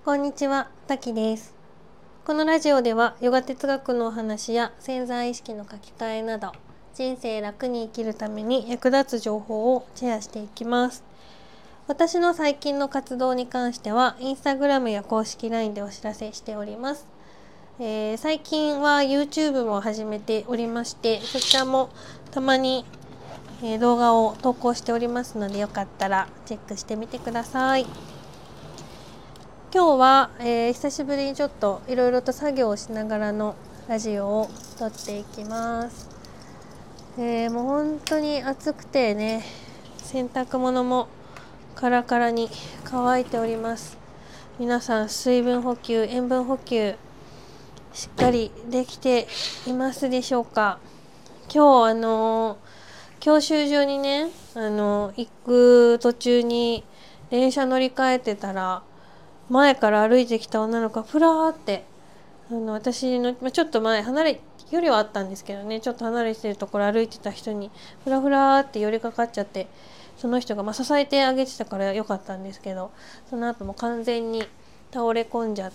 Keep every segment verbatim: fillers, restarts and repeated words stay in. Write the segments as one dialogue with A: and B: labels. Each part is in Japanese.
A: こんにちは、たきです。このラジオではヨガ哲学のお話や潜在意識の書き換えなど、人生楽に生きるために役立つ情報をシェアしていきます。私の最近の活動に関してはインスタグラムや公式 ライン でお知らせしております。えー、最近は YouTube も始めておりまして、そちらもたまに、えー、動画を投稿しておりますので、よかったらチェックしてみてください。今日は、えー、久しぶりにちょっといろいろと作業をしながらのラジオを撮っていきます。えー、もう本当に暑くてね、洗濯物もカラカラに乾いております。皆さん水分補給、塩分補給しっかりできていますでしょうか。今日あのー、教習所にね、あのー、行く途中に電車乗り換えてたら、前から歩いてきた女の子がふらーってあの私の、まあ、ちょっと前離れ距離はあったんですけどね、ちょっと離れてるところ歩いてた人にふらふらーって寄りかかっちゃって、その人が、まあ、支えてあげてたからよかったんですけど、その後も完全に倒れ込んじゃって、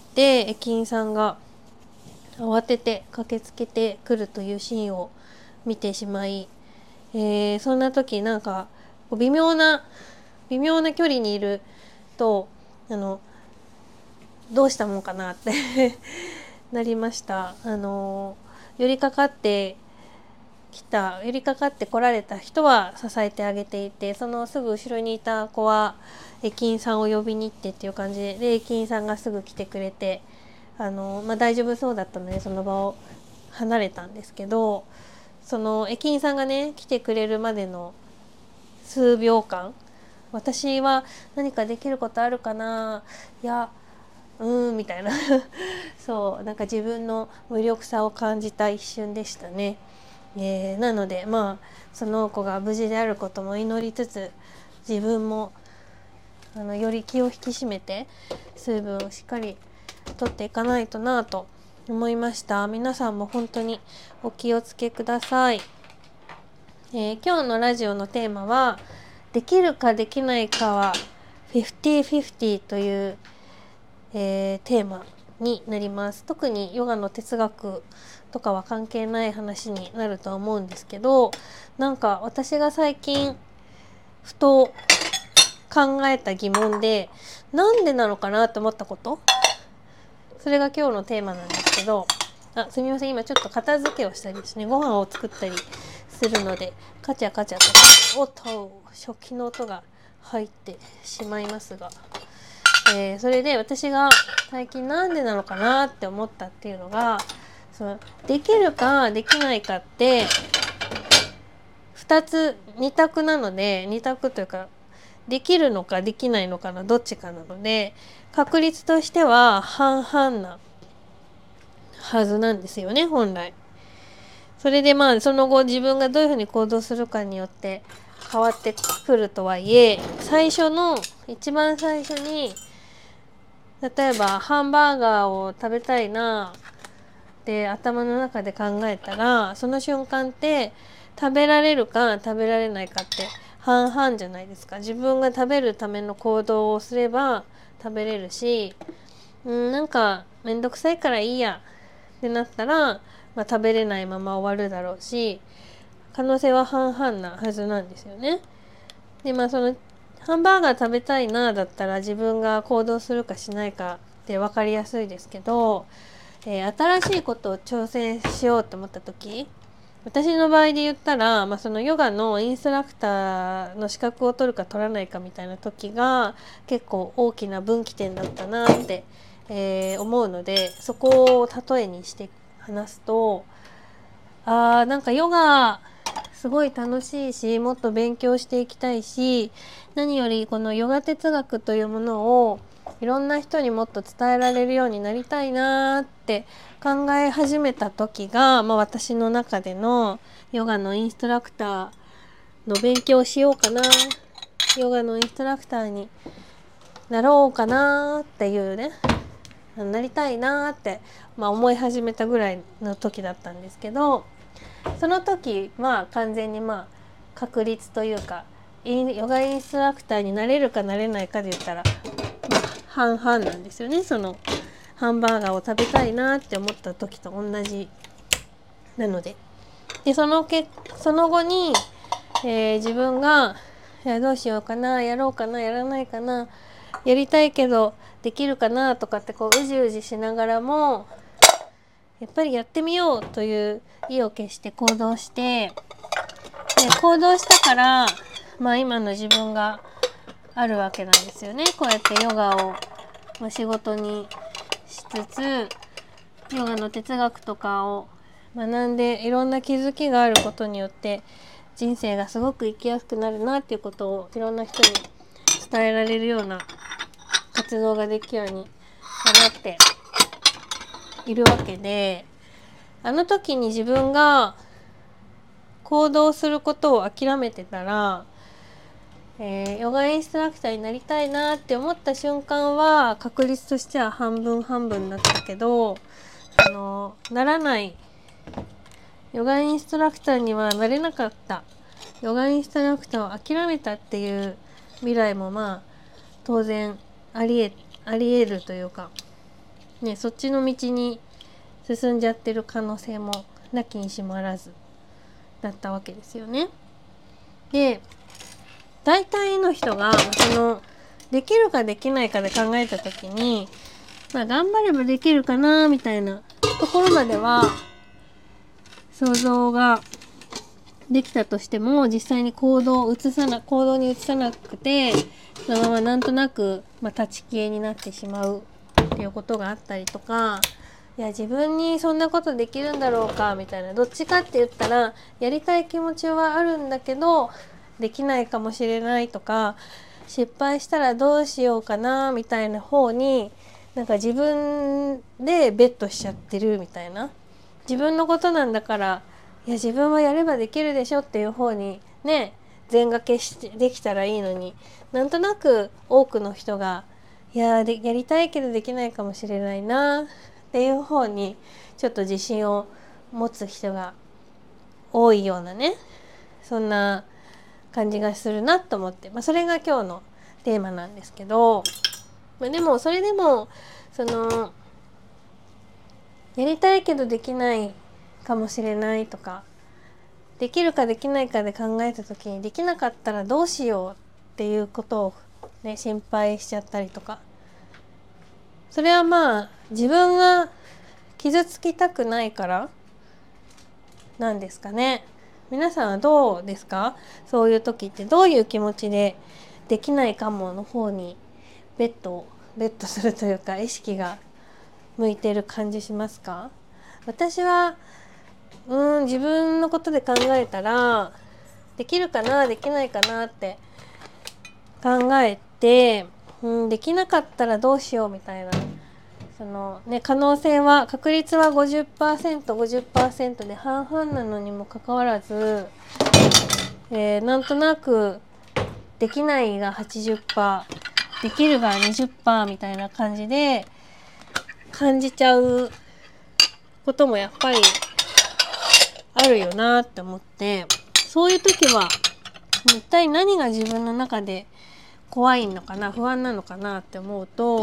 A: 駅員さんが慌てて駆けつけてくるというシーンを見てしまい、えー、そんな時なんか微妙な微妙な距離にいるとあのどうしたもんかなってなりました。あの寄りかかってきた寄りかかって来られた人は支えてあげていて、そのすぐ後ろにいた子は駅員さんを呼びに行ってっていう感じで、で駅員さんがすぐ来てくれて、あの、まあ、大丈夫そうだったのでその場を離れたんですけど、その駅員さんがね来てくれるまでの数秒間、私は何かできることあるかな、いやうーんみたいなそうなんか自分の無力さを感じた一瞬でしたね。えー、なのでまあその子が無事であることも祈りつつ、自分もあのより気を引き締めて水分をしっかりとっていかないとなと思いました。皆さんも本当にお気をつけください。えー、今日のラジオのテーマは、できるかできないかはフィフティーフィフティーというえー、テーマになります。特にヨガの哲学とかは関係ない話になるとは思うんですけど、なんか私が最近ふと考えた疑問で、なんでなのかなと思ったこと、それが今日のテーマなんですけど、あ、すみません、今ちょっと片付けをしたりですね、ご飯を作ったりするのでカチャカチャとおっと食器の音が入ってしまいますが、えー、それで私が最近なんでなのかなって思ったっていうのが、そのできるかできないかってふたつに択なので、に択というかできるのかできないのかのどっちかなので、確率としては半々なはずなんですよね、本来。それでまあその後自分がどういうふうに行動するかによって変わってくるとはいえ、最初の一番最初に例えばハンバーガーを食べたいなって頭の中で考えたら、その瞬間って食べられるか食べられないかって半々じゃないですか。自分が食べるための行動をすれば食べれるし、うんなんかめんどくさいからいいやってなったら、まあ、食べれないまま終わるだろうし、可能性は半々なはずなんですよね。でまあそのハンバーガー食べたいなだったら自分が行動するかしないかって分かりやすいですけど、えー、新しいことを挑戦しようと思った時、私の場合で言ったら、まあ、そのヨガのインストラクターの資格を取るか取らないかみたいな時が結構大きな分岐点だったなって、えー、思うので、そこを例えにして話すと、あーなんかヨガすごい楽しいし、もっと勉強していきたいし、何よりこのヨガ哲学というものをいろんな人にもっと伝えられるようになりたいなって考え始めた時が、まあ、私の中でのヨガのインストラクターの勉強をしようかな、ヨガのインストラクターになろうかなっていうね、なりたいなって、まあ、思い始めたぐらいの時だったんですけど、その時まあ完全にまあ確率というか、ヨガインストラクターになれるかなれないかで言ったら、まあ、 半々なんですよね。そのハンバーガーを食べたいなって思った時と同じなので。でそのけその後に、えー、自分がいやどうしようかな、やろうかな、やらないかな、やりたいけどできるかなとかってこううじうじしながらもやっぱりやってみようという意を決して行動して、で行動したからまあ今の自分があるわけなんですよね。こうやってヨガを、まあ、仕事にしつつヨガの哲学とかを学んでいろんな気づきがあることによって人生がすごく生きやすくなるなっていうことをいろんな人に伝えられるような活動ができるようになっているわけで、あの時に自分が行動することを諦めてたら、えー、ヨガインストラクターになりたいなって思った瞬間は確率としては半分半分だったけど、あのならないヨガインストラクターにはなれなかった、ヨガインストラクターを諦めたっていう未来もまあ当然ありえ、ありえるというか、ね、そっちの道に進んじゃってる可能性もなきにしもあらずだったわけですよね。で大体の人がそのできるかできないかで考えた時に、まあ、頑張ればできるかなみたいなところまでは想像ができたとしても、実際に行動を移さな行動に移さなくてそのままなんとなく、まあ、立ち消えになってしまうっていうことがあったりとか、いや自分にそんなことできるんだろうかみたいな、どっちかって言ったらやりたい気持ちはあるんだけどできないかもしれないとか、失敗したらどうしようかなみたいな方になんか自分でベットしちゃってるみたいな、自分のことなんだからいや自分はやればできるでしょっていう方にね全掛けしてできたらいいのに、なんとなく多くの人がいやでやりたいけどできないかもしれないなっていう方にちょっと自信を持つ人が多いようなね、そんな感じがするなと思って、まあ、それが今日のテーマなんですけど、まあ、でもそれでもそのやりたいけどできないかもしれないとか、できるかできないかで考えた時にできなかったらどうしようっていうことを、ね、心配しちゃったりとか、それはまあ自分が傷つきたくないからなんですかね。皆さんはどうですか？そういう時ってどういう気持ちでできないかもの方にベッドベッドするというか意識が向いてる感じしますか？私はうーん自分のことで考えたらできるかなできないかなって考えて、うん、できなかったらどうしようみたいな、そのね、可能性は確率は ごじゅっパーセントごじゅっパーセント で半々なのにもかかわらず、えー、なんとなくできないが はちじゅっパーセント できるが にじゅっパーセント みたいな感じで感じちゃうこともやっぱりあるよなって思って、そういう時は一体何が自分の中で怖いのかな、不安なのかなって思うと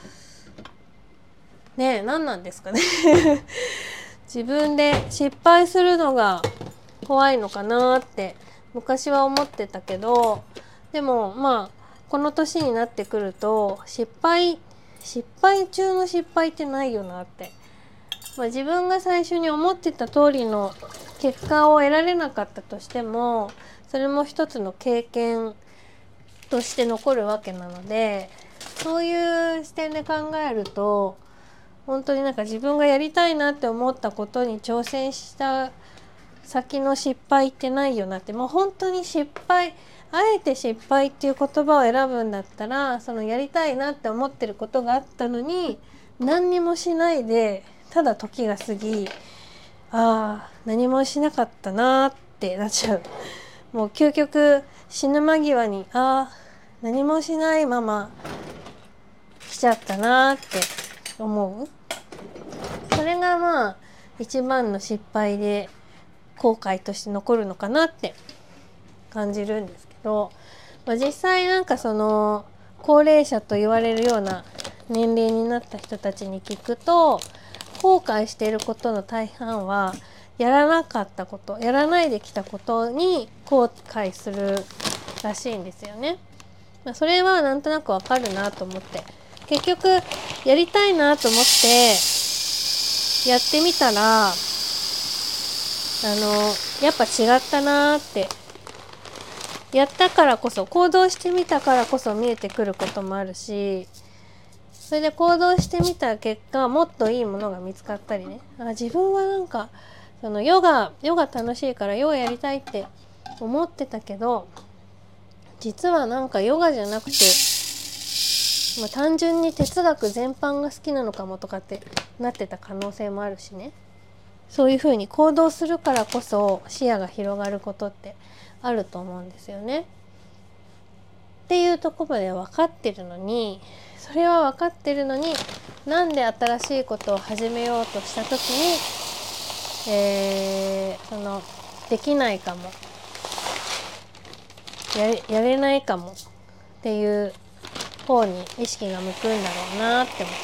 A: ねえ何なんですかね自分で失敗するのが怖いのかなって昔は思ってたけど、でもまあこの年になってくると失敗失敗中の失敗ってないよなって、まあ、自分が最初に思ってた通りの結果を得られなかったとしてもそれも一つの経験として残るわけなので、そういう視点で考えると本当になんか自分がやりたいなって思ったことに挑戦した先の失敗ってないよなって、もう本当に失敗、あえて失敗っていう言葉を選ぶんだったら、そのやりたいなって思ってることがあったのに何にもしないでただ時が過ぎ、ああ何もしなかったなってなっちゃう。もう究極死ぬ間際にああ何もしないまま来ちゃったなって思う。それがまあ一番の失敗で後悔として残るのかなって感じるんですけど、まあ、実際なんかその高齢者と言われるような年齢になった人たちに聞くと、後悔していることの大半はやらなかったこと、やらないできたことに後悔するらしいんですよね。まあ、それはなんとなくわかるなと思って、結局やりたいなと思ってやってみたら、あのやっぱ違ったなーって、やったからこそ、行動してみたからこそ見えてくることもあるし、それで行動してみた結果、もっといいものが見つかったりね。あ、自分はなんかそのヨガヨガ楽しいからヨガやりたいって思ってたけど、実はなんかヨガじゃなくて、まあ、単純に哲学全般が好きなのかもとかってなってた可能性もあるしね。そういうふうに行動するからこそ視野が広がることってあると思うんですよね。っていうところまで分かってるのに、それは分かってるのに、なんで新しいことを始めようとした時に、えー、そのできないかも、やれ、やれないかもっていう方に意識が向くんだろうなって思って。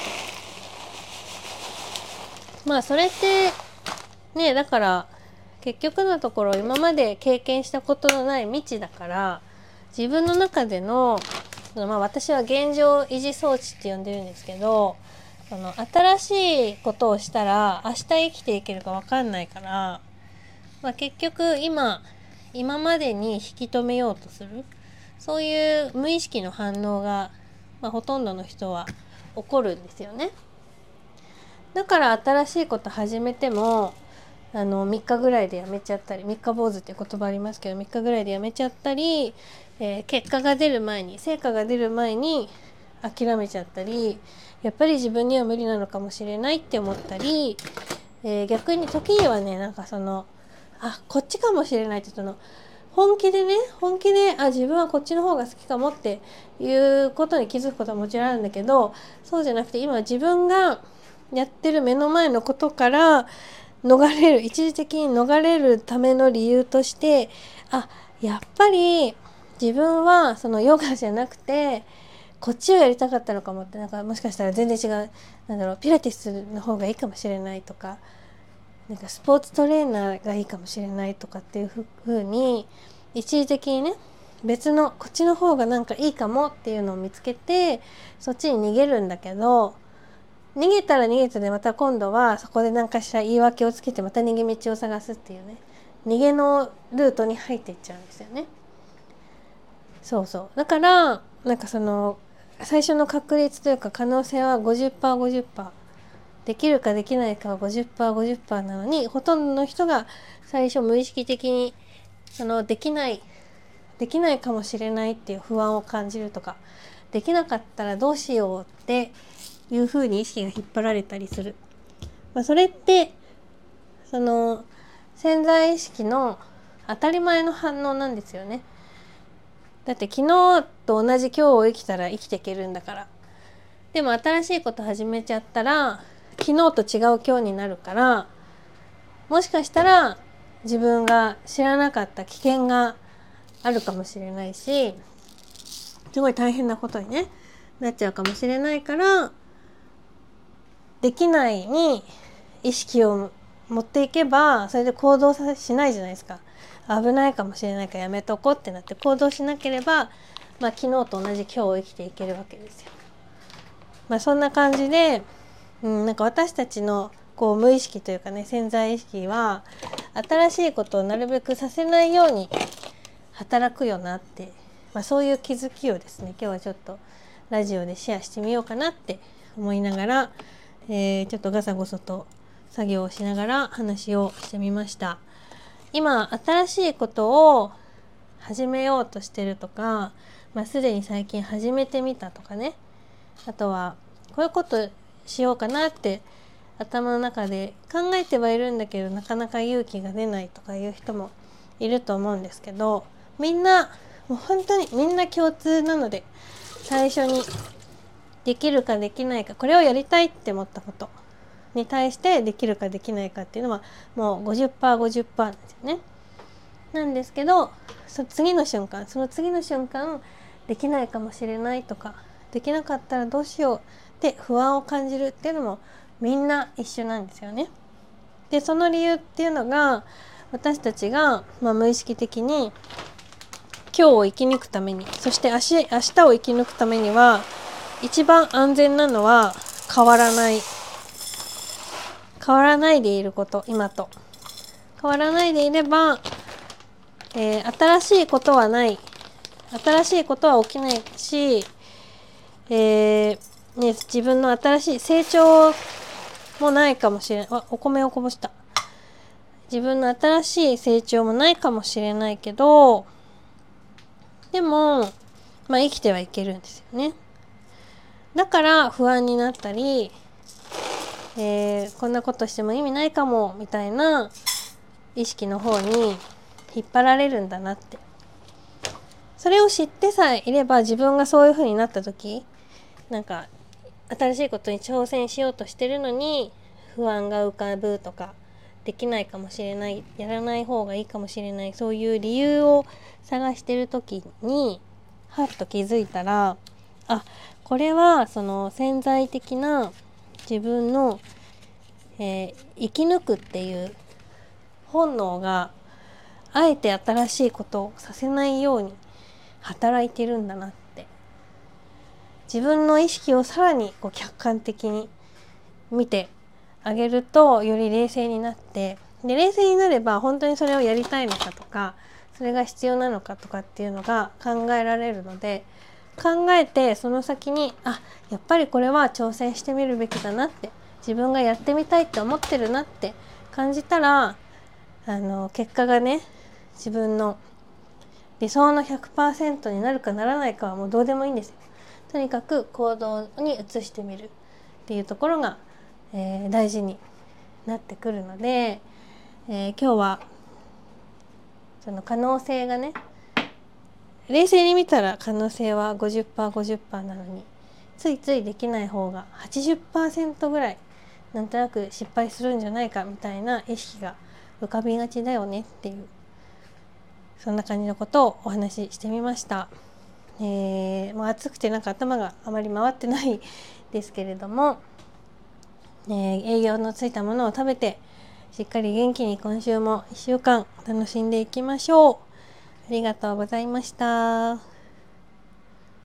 A: まあそれってね、だから結局のところ今まで経験したことのない未知だから、自分の中での、まあ、私は現状維持装置って呼んでるんですけど、その新しいことをしたら明日生きていけるか分かんないから、まあ、結局今今までに引き止めようとする、そういう無意識の反応が、まあ、ほとんどの人は起こるんですよね。だから新しいこと始めてもあのみっかぐらいでやめちゃったり、三日坊主っていう言葉ありますけど、みっかぐらいでやめちゃったり、えー、結果が出る前に成果が出る前に諦めちゃったり、やっぱり自分には無理なのかもしれないって思ったり、えー、逆に時にはね、なんかそのあこっちかもしれないってその本気でね本気であ自分はこっちの方が好きかもっていうことに気づくことはもちろんあるんだけど、そうじゃなくて今自分がやってる目の前のことから逃れる、一時的に逃れるための理由として、あやっぱり自分はそのヨガじゃなくてこっちをやりたかったのかもって、なんかもしかしたら全然違う、なんだろう、ピラティスの方がいいかもしれないとか、なんかスポーツトレーナーがいいかもしれないとかっていうふうに一時的にね、別のこっちの方がなんかいいかもっていうのを見つけてそっちに逃げるんだけど、逃げたら逃げたでまた今度はそこで何かしら言い訳をつけてまた逃げ道を探すっていうね、逃げのルートに入っていっちゃうんですよね。そうそう、だからなんかその最初の確率というか可能性は ごじゅっパーセントごじゅっパーセント できるかできないかは ごじゅっパーセントごじゅっパーセント なのに、ほとんどの人が最初無意識的にそのできないできないかもしれないっていう不安を感じるとか、できなかったらどうしようっていう風に意識が引っ張られたりする、まあ、それってその潜在意識の当たり前の反応なんですよね。だって昨日と同じ今日を生きたら生きていけるんだから。でも新しいこと始めちゃったら昨日と違う今日になるから、もしかしたら自分が知らなかった危険があるかもしれないし、すごい大変なことに、ね、なっちゃうかもしれないから、できないに意識を持っていけばそれで行動さしないじゃないですか。危ないかもしれないからやめとこうってなって行動しなければ、まあ、昨日と同じ今日を生きていけるわけですよ。まあ、そんな感じで、うん、なんか私たちのこう無意識というかね、潜在意識は新しいことをなるべくさせないように働くよなって、まあ、そういう気づきをですね、今日はちょっとラジオでシェアしてみようかなって思いながら、えー、ちょっとガサゴソと作業をしながら話をしてみました。今新しいことを始めようとしてるとか、まあ、すでに最近始めてみたとかね、あとはこういうことしようかなって頭の中で考えてはいるんだけどなかなか勇気が出ないとかいう人もいると思うんですけど、みんなもう本当にみんな共通なので、最初にできるかできないか、これをやりたいって思ったことに対してできるかできないかっていうのはもう ごじゅっパーセントごじゅっパーセント なんですよね。なんですけど、その次の瞬間その次の瞬間できないかもしれないとかできなかったらどうしようって不安を感じるっていうのもみんな一緒なんですよね。でその理由っていうのが私たちが、まあ、無意識的に今日を生き抜くために、そして明日、明日を生き抜くためには一番安全なのは変わらない変わらないでいること、今と変わらないでいれば、えー、新しいことはない、新しいことは起きないし、えーね、自分の新しい成長もないかもしれない。あ、お米をこぼした。自分の新しい成長もないかもしれないけど、でも、まあ、生きてはいけるんですよね。だから不安になったり、えー、こんなことしても意味ないかもみたいな意識の方に引っ張られるんだなって。それを知ってさえいれば、自分がそういう風になった時、なんか新しいことに挑戦しようとしてるのに不安が浮かぶとか、できないかもしれない、やらない方がいいかもしれない、そういう理由を探してる時にはっと気づいたら、あ、これはその潜在的な自分の、えー、生き抜くっていう本能があえて新しいことをさせないように働いてるんだなって。自分の意識をさらにこう客観的に見てあげると、より冷静になって、で冷静になれば本当にそれをやりたいのかとか、それが必要なのかとかっていうのが考えられるので、考えてその先に、あ、やっぱりこれは挑戦してみるべきだなって、自分がやってみたいって思ってるなって感じたら、あの結果がね、自分の理想の ひゃくパーセント になるかならないかはもうどうでもいいんですよ。とにかく行動に移してみるっていうところが、えー、大事になってくるので、えー、今日はその可能性がね、冷静に見たら可能性は ごじゅっパーセントごじゅっパーセント なのに、ついついできない方が はちじゅっパーセント ぐらいなんとなく失敗するんじゃないかみたいな意識が浮かびがちだよねっていう、そんな感じのことをお話ししてみました。えー、もう暑くてなんか頭があまり回ってないですけれども、えー、栄養のついたものを食べてしっかり元気に今週もいっしゅうかん楽しんでいきましょう。ありがとうございました。